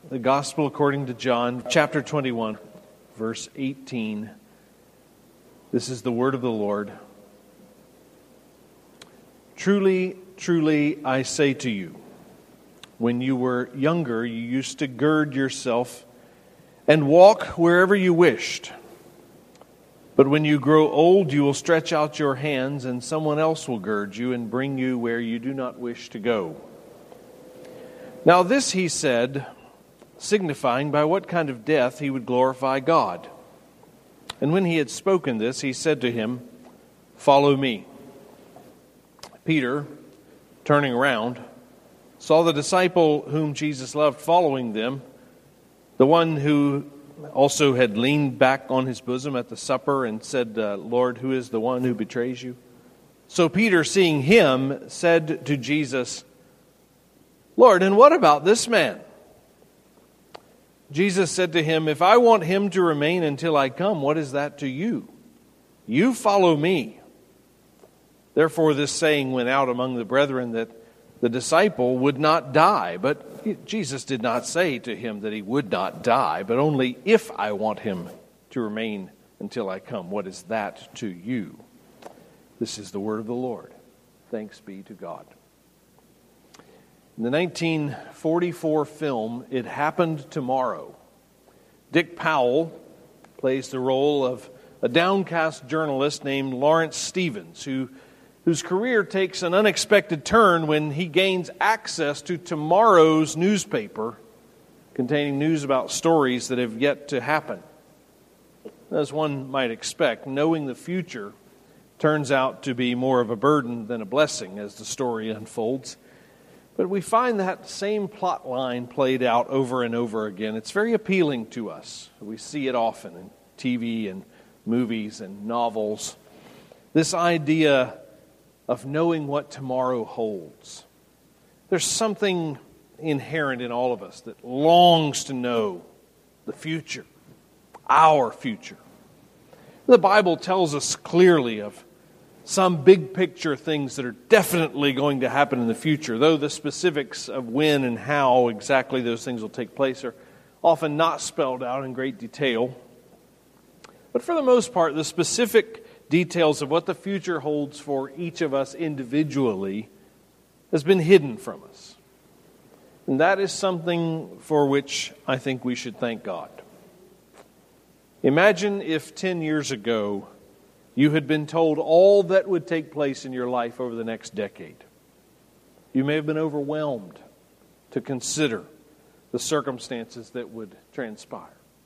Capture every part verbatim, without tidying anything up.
The Gospel according to John, chapter twenty-one, verse eighteen. This is the word of the Lord. Truly, truly, I say to you, when you were younger, you used to gird yourself and walk wherever you wished. But when you grow old, you will stretch out your hands, and someone else will gird you and bring you where you do not wish to go. Now this he said, signifying by what kind of death he would glorify God. And when he had spoken this, he said to him, "Follow me." Peter, turning around, saw the disciple whom Jesus loved following them, the one who also had leaned back on his bosom at the supper and said, uh, "Lord, who is the one who betrays you?" So Peter, seeing him, said to Jesus, "Lord, and what about this man?" Jesus said to him, "If I want him to remain until I come, what is that to you? You follow me." Therefore this saying went out among the brethren that the disciple would not die. But Jesus did not say to him that he would not die, but only, "If I want him to remain until I come, what is that to you?" This is the word of the Lord. Thanks be to God. In the nineteen forty-four film, It Happened Tomorrow, Dick Powell plays the role of a downcast journalist named Lawrence Stevens, who, whose career takes an unexpected turn when he gains access to tomorrow's newspaper containing news about stories that have yet to happen. As one might expect, knowing the future turns out to be more of a burden than a blessing as the story unfolds. But we find that same plot line played out over and over again. It's very appealing to us. We see it often in T V and movies and novels. This idea of knowing what tomorrow holds. There's something inherent in all of us that longs to know the future, our future. The Bible tells us clearly of some big picture things that are definitely going to happen in the future, though the specifics of when and how exactly those things will take place are often not spelled out in great detail. But for the most part, the specific details of what the future holds for each of us individually has been hidden from us. And that is something for which I think we should thank God. Imagine if ten years ago you had been told all that would take place in your life over the next decade. You may have been overwhelmed to consider the circumstances that would transpire.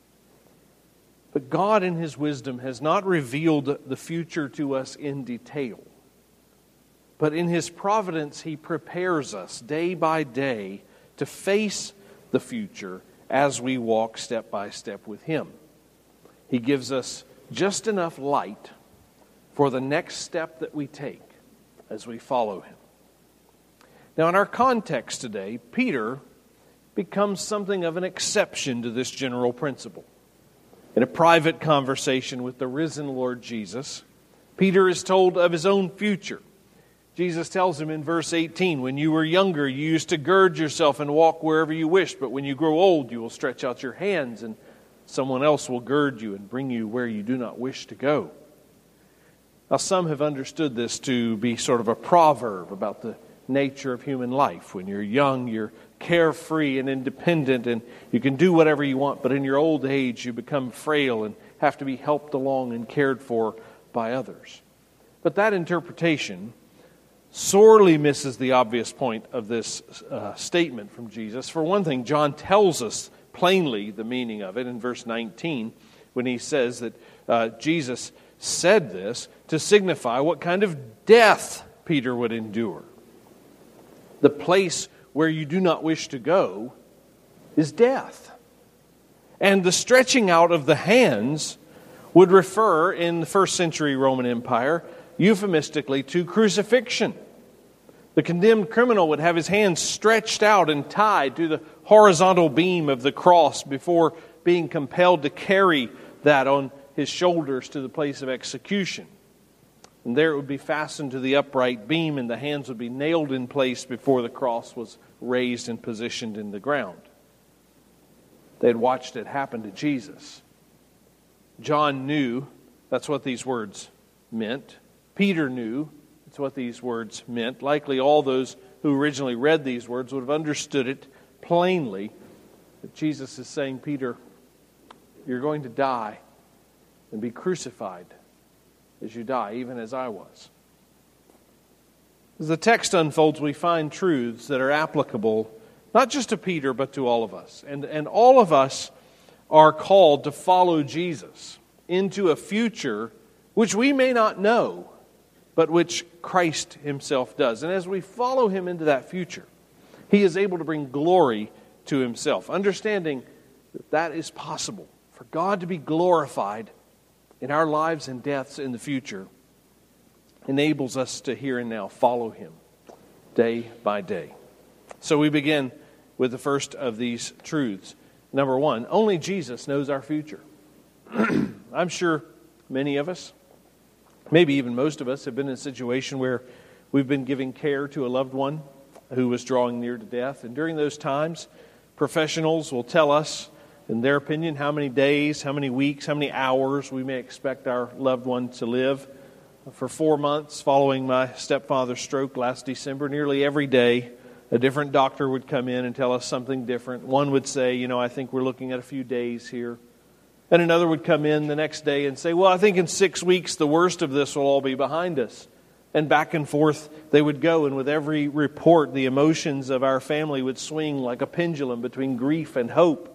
But God in His wisdom has not revealed the future to us in detail. But in His providence, He prepares us day by day to face the future as we walk step by step with Him. He gives us just enough light for the next step that we take as we follow Him. Now, in our context today, Peter becomes something of an exception to this general principle. In a private conversation with the risen Lord Jesus, Peter is told of his own future. Jesus tells him in verse eighteen, "When you were younger, you used to gird yourself and walk wherever you wished, but when you grow old, you will stretch out your hands, and someone else will gird you and bring you where you do not wish to go." Now, some have understood this to be sort of a proverb about the nature of human life. When you're young, you're carefree and independent, and you can do whatever you want, but in your old age, you become frail and have to be helped along and cared for by others. But that interpretation sorely misses the obvious point of this uh, statement from Jesus. For one thing, John tells us plainly the meaning of it in verse nineteen when he says that uh, Jesus said this to signify what kind of death Peter would endure. The place where you do not wish to go is death. And the stretching out of the hands would refer, in the first century Roman Empire, euphemistically to crucifixion. The condemned criminal would have his hands stretched out and tied to the horizontal beam of the cross before being compelled to carry that on his shoulders to the place of execution. And there it would be fastened to the upright beam, and the hands would be nailed in place before the cross was raised and positioned in the ground. They had watched it happen to Jesus. John knew that's what these words meant. Peter knew that's what these words meant. Likely all those who originally read these words would have understood it plainly. That Jesus is saying, Peter, you're going to die and be crucified as you die, even as I was. As the text unfolds, we find truths that are applicable not just to Peter, but to all of us. And, and all of us are called to follow Jesus into a future which we may not know, but which Christ Himself does. And as we follow Him into that future, He is able to bring glory to Himself, understanding that that is possible. For God to be glorified in our lives and deaths in the future enables us to here and now follow Him day by day. So we begin with the first of these truths. Number one, only Jesus knows our future. I'm sure many of us, maybe even most of us, have been in a situation where we've been giving care to a loved one who was drawing near to death. And during those times, professionals will tell us, in their opinion, how many days, how many weeks, how many hours we may expect our loved one to live. For four months following my stepfather's stroke last December, nearly every day, a different doctor would come in and tell us something different. One would say, you know, I think we're looking at a few days here. And another would come in the next day and say, well, I think in six weeks the worst of this will all be behind us. And back and forth they would go, and with every report, the emotions of our family would swing like a pendulum between grief and hope.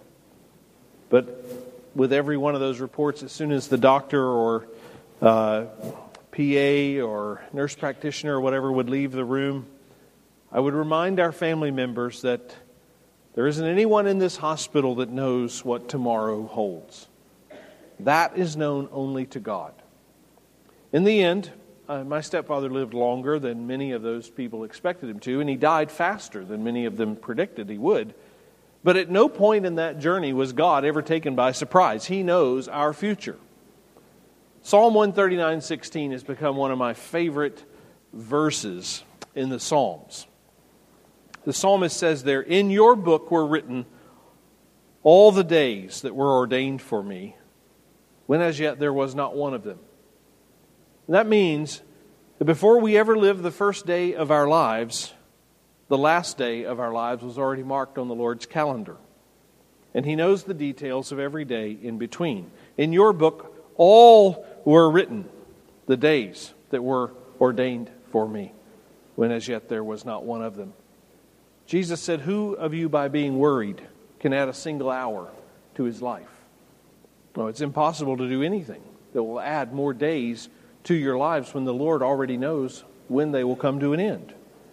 But with every one of those reports, as soon as the doctor or uh, P A or nurse practitioner or whatever would leave the room, I would remind our family members that there isn't anyone in this hospital that knows what tomorrow holds. That is known only to God. In the end, uh, my stepfather lived longer than many of those people expected him to, and he died faster than many of them predicted he would. But at no point in that journey was God ever taken by surprise. He knows our future. Psalm one thirty-nine sixteen has become one of my favorite verses in the Psalms. The psalmist says there, in your book were written all the days that were ordained for me, when as yet there was not one of them. And that means that before we ever lived the first day of our lives, the last day of our lives was already marked on the Lord's calendar. And He knows the details of every day in between. In your book, all were written, the days that were ordained for me, when as yet there was not one of them. Jesus said, who of you by being worried can add a single hour to his life? No, it's impossible to do anything that will add more days to your lives when the Lord already knows when they will come to an end.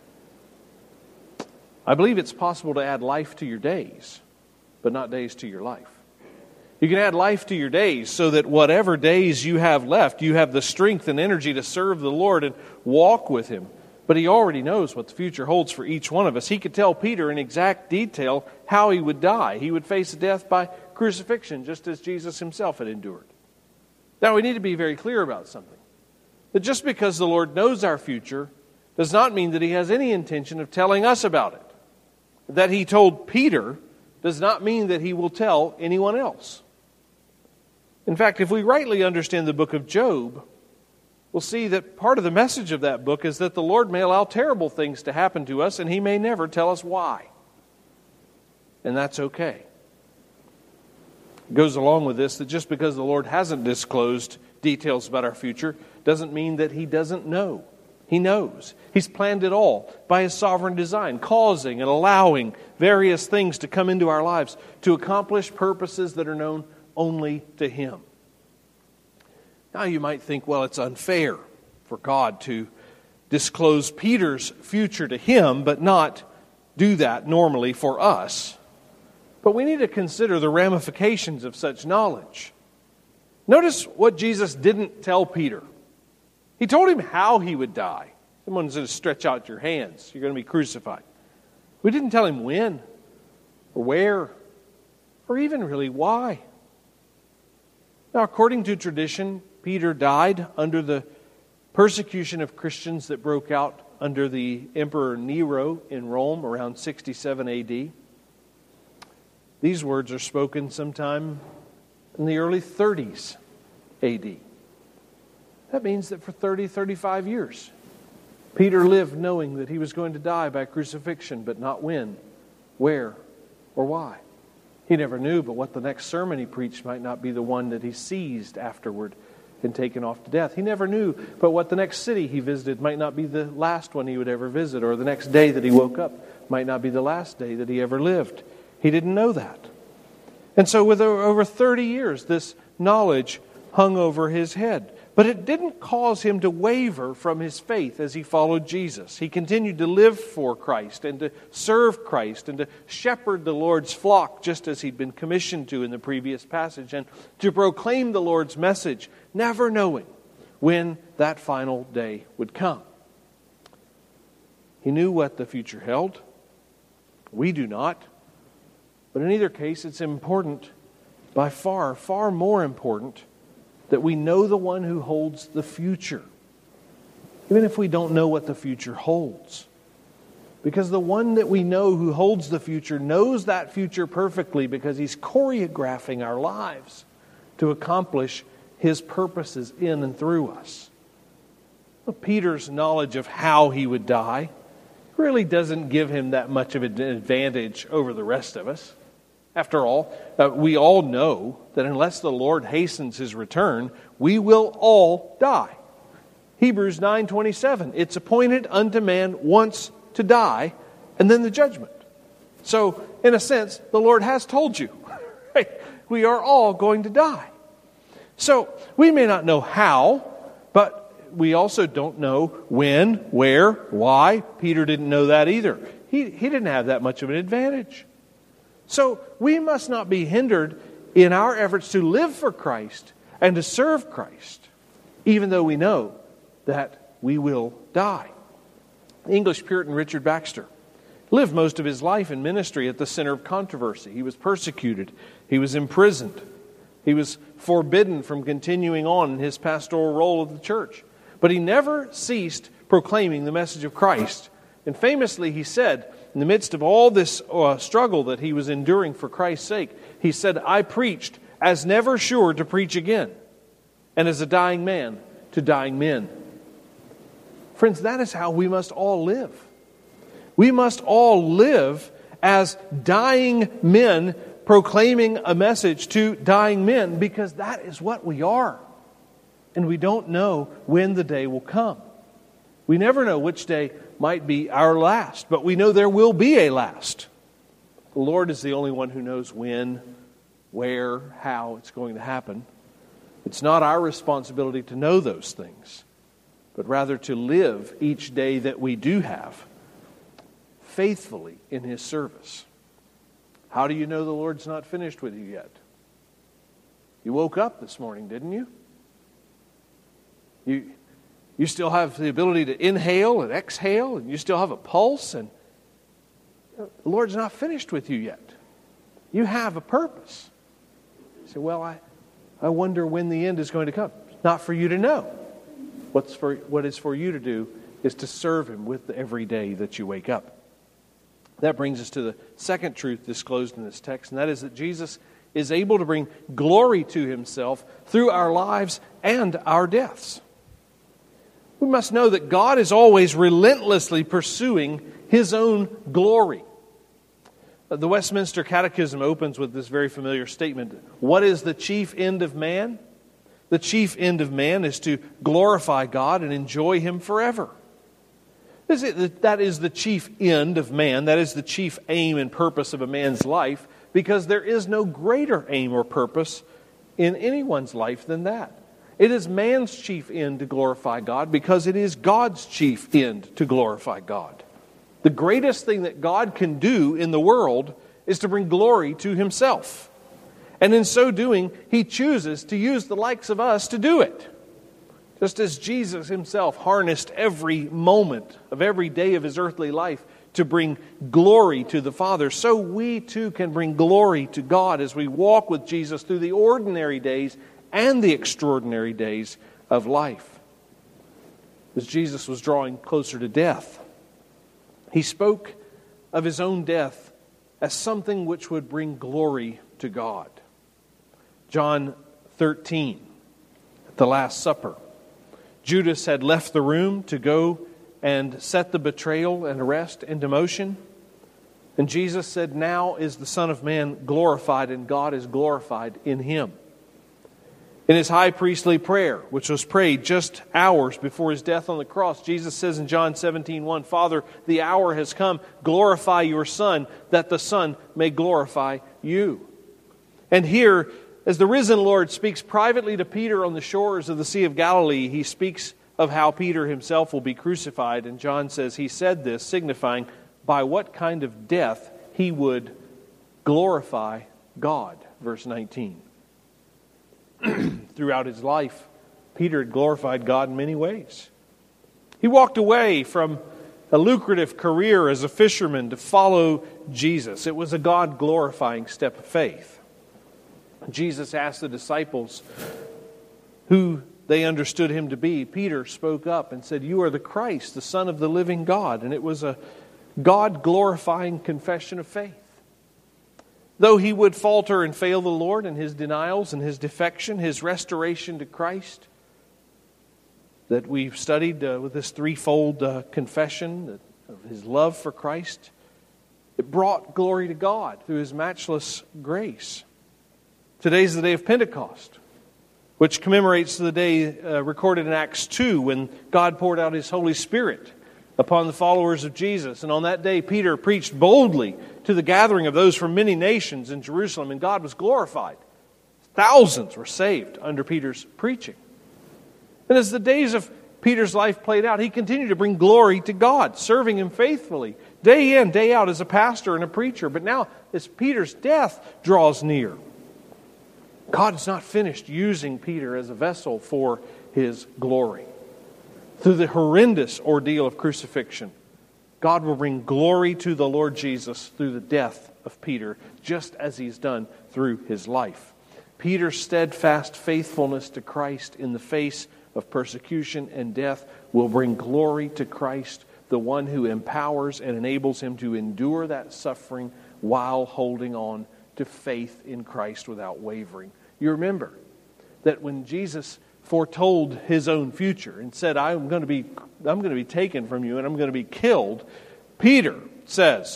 I believe it's possible to add life to your days, but not days to your life. You can add life to your days so that whatever days you have left, you have the strength and energy to serve the Lord and walk with Him. But He already knows what the future holds for each one of us. He could tell Peter in exact detail how he would die. He would face death by crucifixion, just as Jesus Himself had endured. Now, we need to be very clear about something. That just because the Lord knows our future does not mean that He has any intention of telling us about it. That He told Peter does not mean that He will tell anyone else. In fact, if we rightly understand the book of Job, we'll see that part of the message of that book is that the Lord may allow terrible things to happen to us, and He may never tell us why. And that's okay. It goes along with this that just because the Lord hasn't disclosed details about our future doesn't mean that He doesn't know. He knows. He's planned it all by His sovereign design, causing and allowing various things to come into our lives to accomplish purposes that are known only to Him. Now you might think, well, it's unfair for God to disclose Peter's future to him, but not do that normally for us. But we need to consider the ramifications of such knowledge. Notice what Jesus didn't tell Peter. He told him how he would die. Someone's going to stretch out your hands. You're going to be crucified. We didn't tell him when, or where, or even really why. Now, according to tradition, Peter died under the persecution of Christians that broke out under the Emperor Nero in Rome around sixty-seven A D. These words are spoken sometime in the early thirties A D. That means that for thirty, thirty-five years, Peter lived knowing that he was going to die by crucifixion, but not when, where, or why. He never knew, but what the next sermon he preached might not be the one that he seized afterward and taken off to death. He never knew, but what the next city he visited might not be the last one he would ever visit, or the next day that he woke up might not be the last day that he ever lived. He didn't know that. And so with over thirty years, this knowledge hung over his head. But it didn't cause him to waver from his faith as he followed Jesus. He continued to live for Christ and to serve Christ and to shepherd the Lord's flock just as he'd been commissioned to in the previous passage, and to proclaim the Lord's message, never knowing when that final day would come. He knew what the future held. We do not. But in either case, it's important, by far, far more important, that we know the one who holds the future, even if we don't know what the future holds. Because the one that we know who holds the future knows that future perfectly, because he's choreographing our lives to accomplish his purposes in and through us. Well, Peter's knowledge of how he would die really doesn't give him that much of an advantage over the rest of us. After all, uh, we all know that unless the Lord hastens his return, we will all die. Hebrews nine twenty-seven, it's appointed unto man once to die, and then the judgment. So, in a sense, the Lord has told you. Right? We are all going to die. So, we may not know how, but we also don't know when, where, why. Peter didn't know that either. He, he didn't have that much of an advantage. So we must not be hindered in our efforts to live for Christ and to serve Christ, even though we know that we will die. The English Puritan Richard Baxter lived most of his life in ministry at the center of controversy. He was persecuted. He was imprisoned. He was forbidden from continuing on in his pastoral role of the church. But he never ceased proclaiming the message of Christ. And famously he said, in the midst of all this uh, struggle that he was enduring for Christ's sake, he said, I preached as never sure to preach again, and as a dying man to dying men. Friends, that is how we must all live. We must all live as dying men proclaiming a message to dying men, because that is what we are. And we don't know when the day will come. We never know which day might be our last, but we know there will be a last. The Lord is the only one who knows when, where, how it's going to happen. It's not our responsibility to know those things, but rather to live each day that we do have faithfully in His service. How do you know the Lord's not finished with you yet? You woke up this morning, didn't you? You... You still have the ability to inhale and exhale, and you still have a pulse, and the Lord's not finished with you yet. You have a purpose. You say, well, I, I wonder when the end is going to come. It's not for you to know. What's for, what is for you to do is to serve Him with every day that you wake up. That brings us to the second truth disclosed in this text, and that is that Jesus is able to bring glory to Himself through our lives and our deaths. We must know that God is always relentlessly pursuing His own glory. The Westminster Catechism opens with this very familiar statement. What is the chief end of man? The chief end of man is to glorify God and enjoy Him forever. That is the chief end of man. That is the chief aim and purpose of a man's life, because there is no greater aim or purpose in anyone's life than that. It is man's chief end to glorify God, because it is God's chief end to glorify God. The greatest thing that God can do in the world is to bring glory to Himself. And in so doing, He chooses to use the likes of us to do it. Just as Jesus Himself harnessed every moment of every day of His earthly life to bring glory to the Father, so we too can bring glory to God as we walk with Jesus through the ordinary days and the extraordinary days of life. As Jesus was drawing closer to death, He spoke of His own death as something which would bring glory to God. John thirteen, at the Last Supper, Judas had left the room to go and set the betrayal and arrest into motion. And Jesus said, "Now is the Son of Man glorified, and God is glorified in Him." In His high priestly prayer, which was prayed just hours before His death on the cross, Jesus says in John seventeen one, "Father, the hour has come. Glorify Your Son, that the Son may glorify You." And here, as the risen Lord speaks privately to Peter on the shores of the Sea of Galilee, He speaks of how Peter himself will be crucified. And John says He said this, signifying by what kind of death He would glorify God. Verse nineteen. Throughout his life, Peter had glorified God in many ways. He walked away from a lucrative career as a fisherman to follow Jesus. It was a God-glorifying step of faith. Jesus asked the disciples who they understood Him to be. Peter spoke up and said, "You are the Christ, the Son of the living God." And it was a God-glorifying confession of faith. Though he would falter and fail the Lord in his denials and his defection, his restoration to Christ, that we've studied uh, with this threefold uh, confession of his love for Christ, it brought glory to God through His matchless grace. Today's the day of Pentecost, which commemorates the day uh, recorded in Acts two when God poured out His Holy Spirit upon the followers of Jesus. And on that day, Peter preached boldly to the gathering of those from many nations in Jerusalem, and God was glorified. Thousands were saved under Peter's preaching. And as the days of Peter's life played out, he continued to bring glory to God, serving Him faithfully, day in, day out as a pastor and a preacher. But now, as Peter's death draws near, God is not finished using Peter as a vessel for His glory. Through the horrendous ordeal of crucifixion, God will bring glory to the Lord Jesus through the death of Peter, just as He's done through his life. Peter's steadfast faithfulness to Christ in the face of persecution and death will bring glory to Christ, the one who empowers and enables him to endure that suffering while holding on to faith in Christ without wavering. You remember that when Jesus foretold His own future and said, I'm going to be I'm going to be taken from you and I'm going to be killed, Peter says,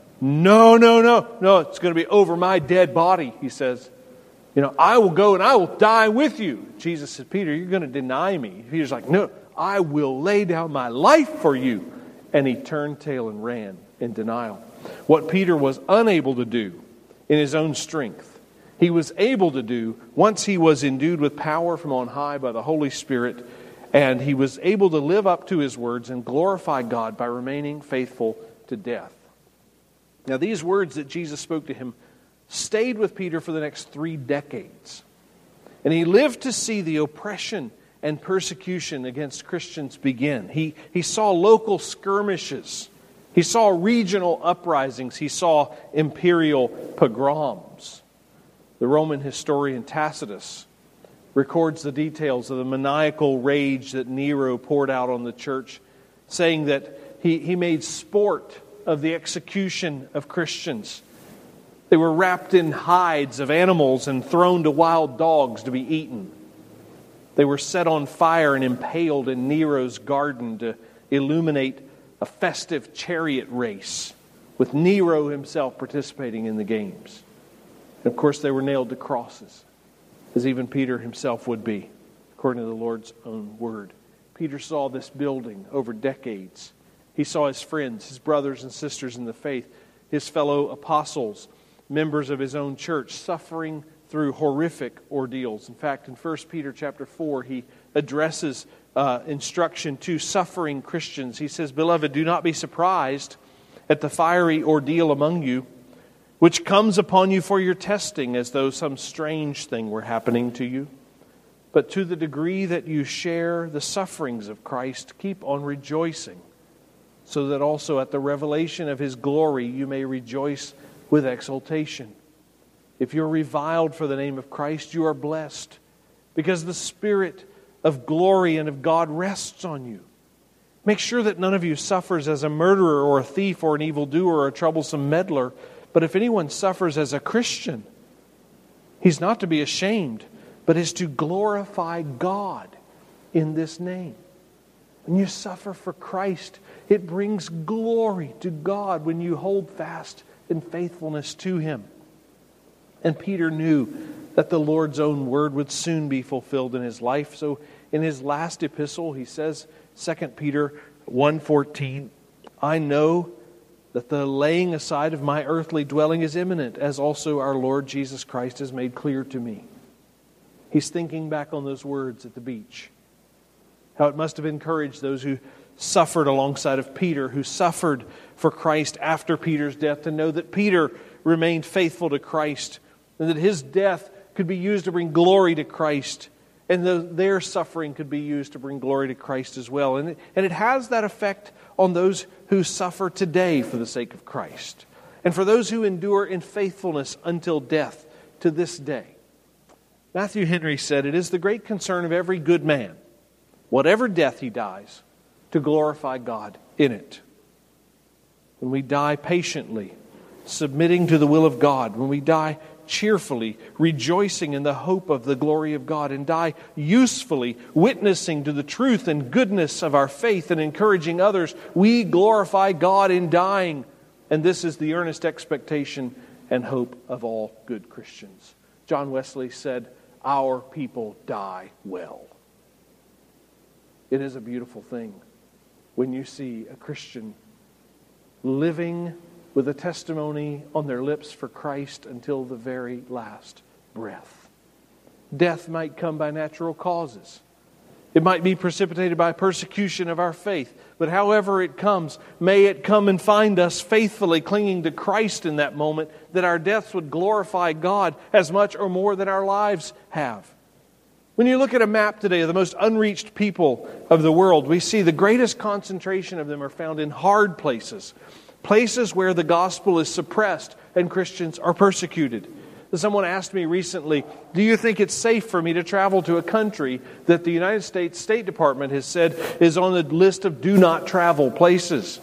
no, no, no, no, it's going to be over my dead body, he says. You know, I will go and I will die with you. Jesus said, Peter, you're going to deny me. Peter's like, no, I will lay down my life for you. And he turned tail and ran in denial. What Peter was unable to do in his own strength, he was able to do once he was endued with power from on high by the Holy Spirit, and he was able to live up to his words and glorify God by remaining faithful to death. Now, these words that Jesus spoke to him stayed with Peter for the next three decades. And he lived to see the oppression and persecution against Christians begin. He, he saw local skirmishes. He saw regional uprisings. He saw imperial pogroms. The Roman historian Tacitus records the details of the maniacal rage that Nero poured out on the church, saying that he, he made sport of the execution of Christians. They were wrapped in hides of animals and thrown to wild dogs to be eaten. They were set on fire and impaled in Nero's garden to illuminate a festive chariot race, with Nero himself participating in the games. And of course, they were nailed to crosses, as even Peter himself would be, according to the Lord's own word. Peter saw this building over decades. He saw his friends, his brothers and sisters in the faith, his fellow apostles, members of his own church, suffering through horrific ordeals. In fact, in First Peter chapter four, he addresses uh, instruction to suffering Christians. He says, "Beloved, do not be surprised at the fiery ordeal among you, which comes upon you for your testing, as though some strange thing were happening to you. But to the degree that you share the sufferings of Christ, keep on rejoicing, so that also at the revelation of His glory you may rejoice with exultation. If you're reviled for the name of Christ, you are blessed, because the Spirit of glory and of God rests on you. Make sure that none of you suffers as a murderer or a thief or an evildoer or a troublesome meddler, But if anyone suffers as a Christian, he's not to be ashamed, but is to glorify God in this name. When you suffer for Christ, it brings glory to God when you hold fast in faithfulness to Him. And Peter knew that the Lord's own word would soon be fulfilled in his life. So in his last epistle, he says, Second Peter one fourteen, I know that the laying aside of my earthly dwelling is imminent, as also our Lord Jesus Christ has made clear to me. He's thinking back on those words at the beach. How it must have encouraged those who suffered alongside of Peter, who suffered for Christ after Peter's death, to know that Peter remained faithful to Christ, and that his death could be used to bring glory to Christ, and the, their suffering could be used to bring glory to Christ as well. And it, and it has that effect on those who suffer today for the sake of Christ, and for those who endure in faithfulness until death to this day. Matthew Henry said, it is the great concern of every good man, whatever death he dies, to glorify God in it. When we die patiently, submitting to the will of God, when we die cheerfully, rejoicing in the hope of the glory of God, and die usefully, witnessing to the truth and goodness of our faith and encouraging others, we glorify God in dying. And this is the earnest expectation and hope of all good Christians. John Wesley said, our people die well. It is a beautiful thing when you see a Christian living with a testimony on their lips for Christ until the very last breath. Death might come by natural causes. It might be precipitated by persecution of our faith. But however it comes, may it come and find us faithfully clinging to Christ in that moment, that our deaths would glorify God as much or more than our lives have. When you look at a map today of the most unreached people of the world, we see the greatest concentration of them are found in hard places. Places where the gospel is suppressed and Christians are persecuted. Someone asked me recently, do you think it's safe for me to travel to a country that the United States State Department has said is on the list of do not travel places?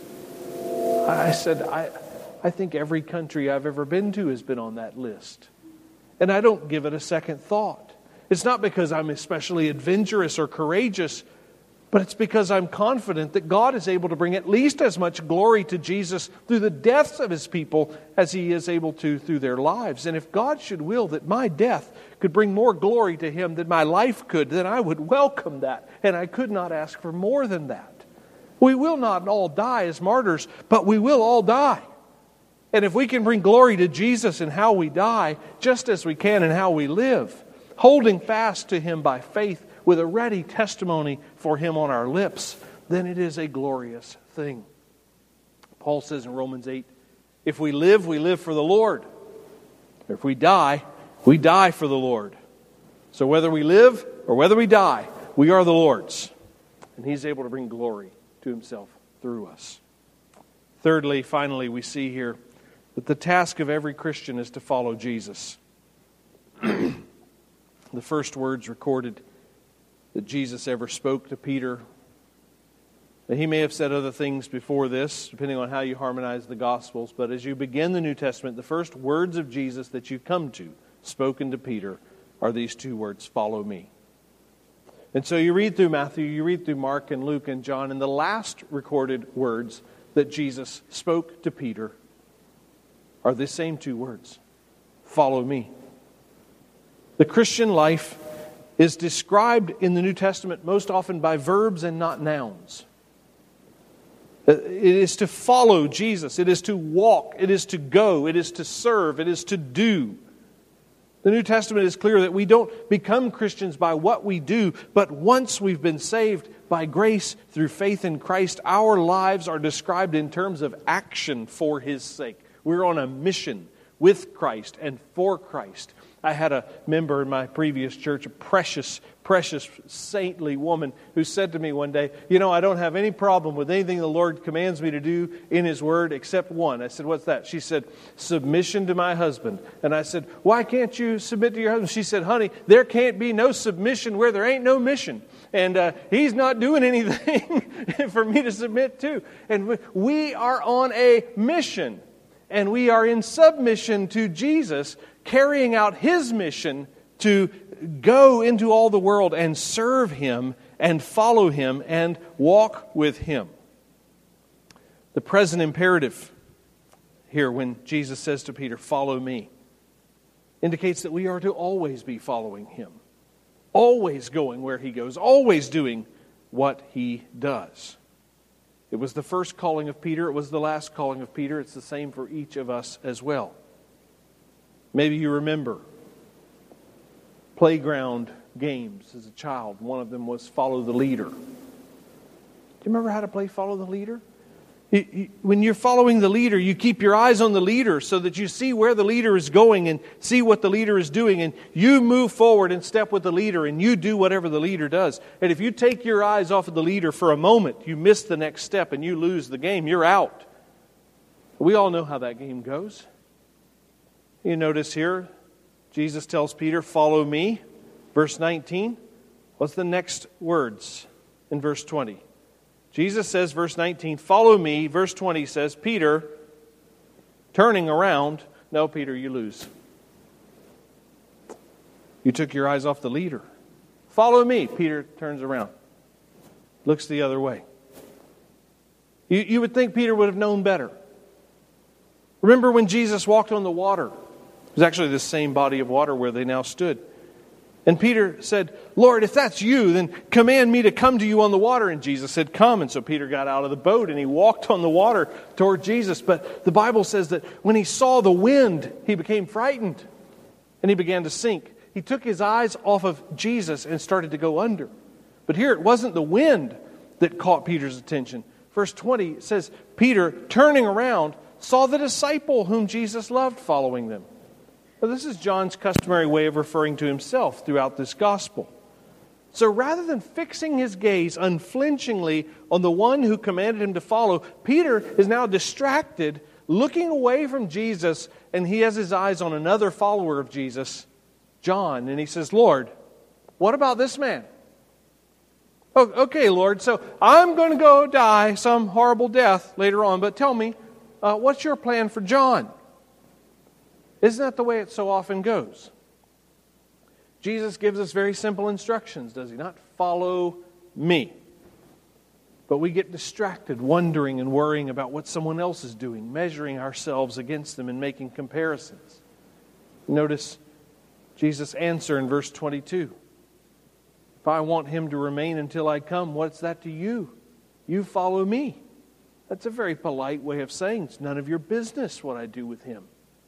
I said, I, I think every country I've ever been to has been on that list. And I don't give it a second thought. It's not because I'm especially adventurous or courageous, but it's because I'm confident that God is able to bring at least as much glory to Jesus through the deaths of His people as He is able to through their lives. And if God should will that my death could bring more glory to Him than my life could, then I would welcome that. And I could not ask for more than that. We will not all die as martyrs, but we will all die. And if we can bring glory to Jesus in how we die, just as we can in how we live, holding fast to Him by faith, with a ready testimony for Him on our lips, then it is a glorious thing. Paul says in Romans eight, if we live, we live for the Lord. If we die, we die for the Lord. So whether we live or whether we die, we are the Lord's. And He's able to bring glory to Himself through us. Thirdly, finally, we see here that the task of every Christian is to follow Jesus. The first words recorded that Jesus ever spoke to Peter. Now, He may have said other things before this, depending on how you harmonize the Gospels, but as you begin the New Testament, the first words of Jesus that you come to, spoken to Peter, are these two words, follow me. And so you read through Matthew, you read through Mark and Luke and John, and the last recorded words that Jesus spoke to Peter are the same two words, follow me. The Christian life is described in the New Testament most often by verbs and not nouns. It is to follow Jesus. It is to walk. It is to go. It is to serve. It is to do. The New Testament is clear that we don't become Christians by what we do, but once we've been saved by grace through faith in Christ, our lives are described in terms of action for His sake. We're on a mission with Christ and for Christ. I had a member in my previous church, a precious, precious, saintly woman who said to me one day, you know, I don't have any problem with anything the Lord commands me to do in His Word except one. I said, what's that? She said, submission to my husband. And I said, why can't you submit to your husband? She said, honey, there can't be no submission where there ain't no mission. And uh, he's not doing anything for me to submit to. And we are on a mission. and we are in submission to Jesus, carrying out His mission to go into all the world and serve Him and follow Him and walk with Him. The present imperative here when Jesus says to Peter, "Follow me," indicates that we are to always be following Him. Always going where He goes. Always doing what He does. It was the first calling of Peter. It was the last calling of Peter. It's the same for each of us as well. Maybe you remember playground games as a child. One of them was follow the leader. Do you remember how to play follow the leader? When you're following the leader, you keep your eyes on the leader so that you see where the leader is going and see what the leader is doing. And you move forward and step with the leader and you do whatever the leader does. And if you take your eyes off of the leader for a moment, you miss the next step and you lose the game. You're out. We all know how that game goes. You notice here, Jesus tells Peter, "Follow me." Verse nineteen. What's the next words in verse twenty? Jesus says, verse nineteen, "Follow me." Verse twenty says, Peter, turning around, "No, Peter, you lose. You took your eyes off the leader. Follow me." Peter turns around, looks the other way. You, you would think Peter would have known better. Remember when Jesus walked on the water? It was actually the same body of water where they now stood. And Peter said, "Lord, if that's you, then command me to come to you on the water." And Jesus said, "Come." And so Peter got out of the boat and he walked on the water toward Jesus. But the Bible says that when he saw the wind, he became frightened and he began to sink. He took his eyes off of Jesus and started to go under. But here it wasn't the wind that caught Peter's attention. Verse twenty says, Peter, turning around, saw the disciple whom Jesus loved following them. Well, this is John's customary way of referring to himself throughout this gospel. So rather than fixing his gaze unflinchingly on the one who commanded him to follow, Peter is now distracted, looking away from Jesus, and he has his eyes on another follower of Jesus, John. And he says, "Lord, what about this man?" "Oh, okay, Lord, so I'm going to go die some horrible death later on, but tell me, uh, what's your plan for John?" Isn't that the way it so often goes? Jesus gives us very simple instructions, does He not? Follow me. But we get distracted, wondering and worrying about what someone else is doing, measuring ourselves against them and making comparisons. Notice Jesus' answer in verse twenty-two. "If I want him to remain until I come, what's that to you? You follow me." That's a very polite way of saying it's none of your business what I do with him.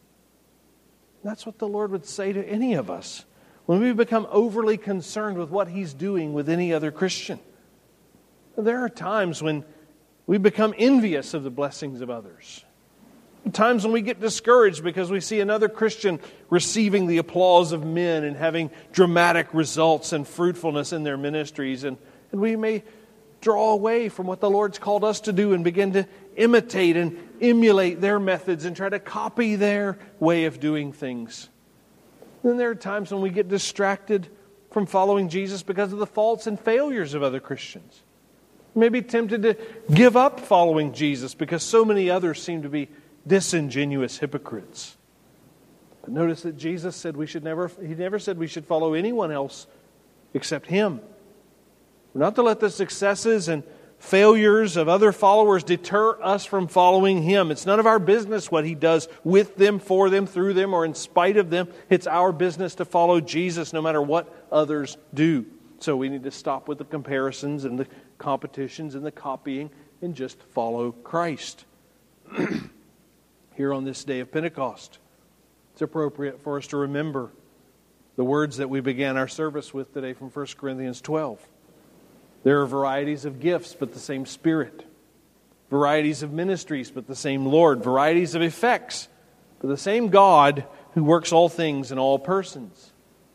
That's what the Lord would say to any of us when we become overly concerned with what He's doing with any other Christian. There are times when we become envious of the blessings of others. Times when we get discouraged because we see another Christian receiving the applause of men and having dramatic results and fruitfulness in their ministries. And, and we may draw away from what the Lord's called us to do and begin to imitate and emulate their methods and try to copy their way of doing things. Then there are times when we get distracted from following Jesus because of the faults and failures of other Christians. We may be tempted to give up following Jesus because so many others seem to be disingenuous hypocrites. But notice that Jesus said we should never, He never said we should follow anyone else except Him. We're not to let the successes and failures of other followers deter us from following Him. It's none of our business what He does with them, for them, through them, or in spite of them. It's our business to follow Jesus no matter what others do. So we need to stop with the comparisons and the competitions and the copying and just follow Christ. Here on this day of Pentecost, it's appropriate for us to remember the words that we began our service with today from First Corinthians twelve. There are varieties of gifts, but the same Spirit. Varieties of ministries, but the same Lord. Varieties of effects, but the same God who works all things in all persons.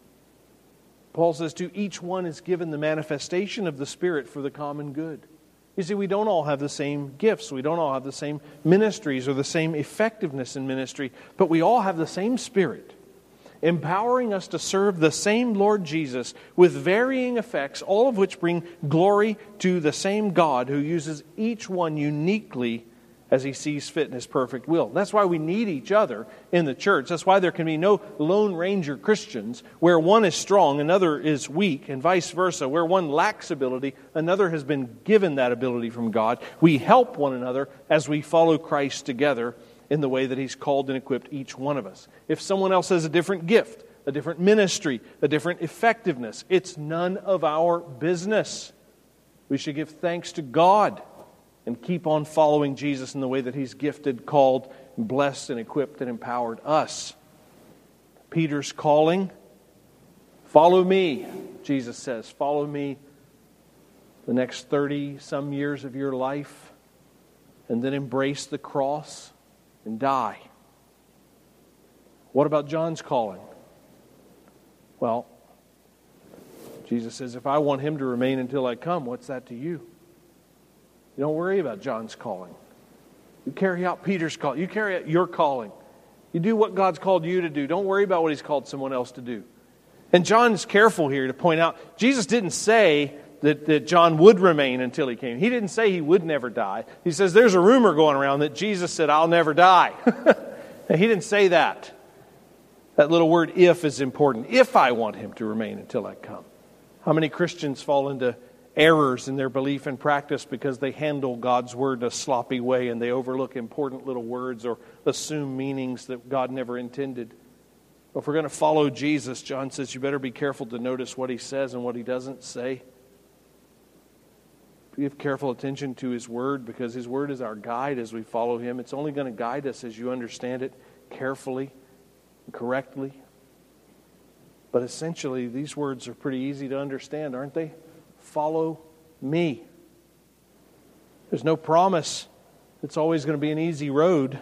Paul says, to each one is given the manifestation of the Spirit for the common good. You see, we don't all have the same gifts. We don't all have the same ministries or the same effectiveness in ministry, but we all have the same Spirit, empowering us to serve the same Lord Jesus with varying effects, all of which bring glory to the same God who uses each one uniquely as He sees fit in His perfect will. That's why we need each other in the church. That's why there can be no Lone Ranger Christians where one is strong, another is weak, and vice versa. Where one lacks ability, another has been given that ability from God. We help one another as we follow Christ together in the way that He's called and equipped each one of us. If someone else has a different gift, a different ministry, a different effectiveness, it's none of our business. We should give thanks to God and keep on following Jesus in the way that He's gifted, called, blessed, and equipped and empowered us. Peter's calling, follow me, Jesus says. Follow me the next thirty-some years of your life, and then embrace the cross and die. What about John's calling? Well, Jesus says, if I want him to remain until I come, what's that to you? You don't worry about John's calling. You carry out Peter's call. You carry out your calling. You do what God's called you to do. Don't worry about what He's called someone else to do. And John's careful here to point out, Jesus didn't say that, that John would remain until He came. He didn't say He would never die. He says there's a rumor going around that Jesus said, I'll never die. He didn't say that. That little word if is important. If I want him to remain until I come. How many Christians fall into errors in their belief and practice because they handle God's word a sloppy way and they overlook important little words or assume meanings that God never intended. If we're going to follow Jesus, John says you better be careful to notice what He says and what He doesn't say. Give careful attention to His word, because His word is our guide as we follow Him. It's only going to guide us as you understand it carefully and correctly. But essentially, these words are pretty easy to understand, aren't they? Follow me. There's no promise it's always going to be an easy road.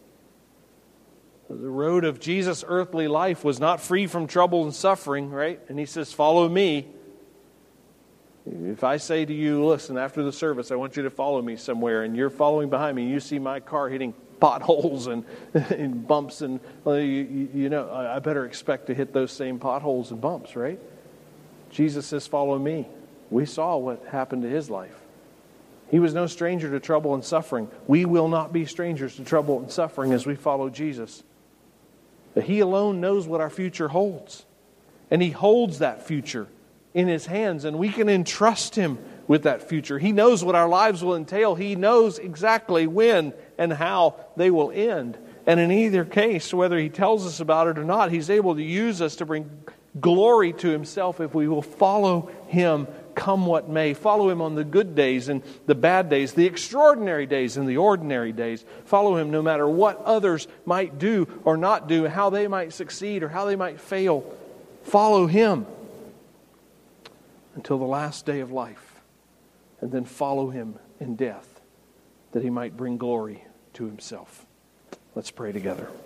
The road of Jesus' earthly life was not free from trouble and suffering, right? And He says, follow me. If I say to you, listen, after the service, I want you to follow me somewhere, and you're following behind me, and you see my car hitting potholes and, and bumps, and well, you, you know, I better expect to hit those same potholes and bumps, right? Jesus says, follow me. We saw what happened to His life. He was no stranger to trouble and suffering. We will not be strangers to trouble and suffering as we follow Jesus. But He alone knows what our future holds. And He holds that future in His hands, and we can entrust Him with that future. He knows what our lives will entail. He knows exactly when and how they will end. And in either case, whether He tells us about it or not, He's able to use us to bring glory to Himself if we will follow Him, come what may. Follow Him on the good days and the bad days, the extraordinary days and the ordinary days. Follow Him no matter what others might do or not do, how they might succeed or how they might fail. Follow Him until the last day of life, and then follow Him in death, that He might bring glory to Himself. Let's pray together.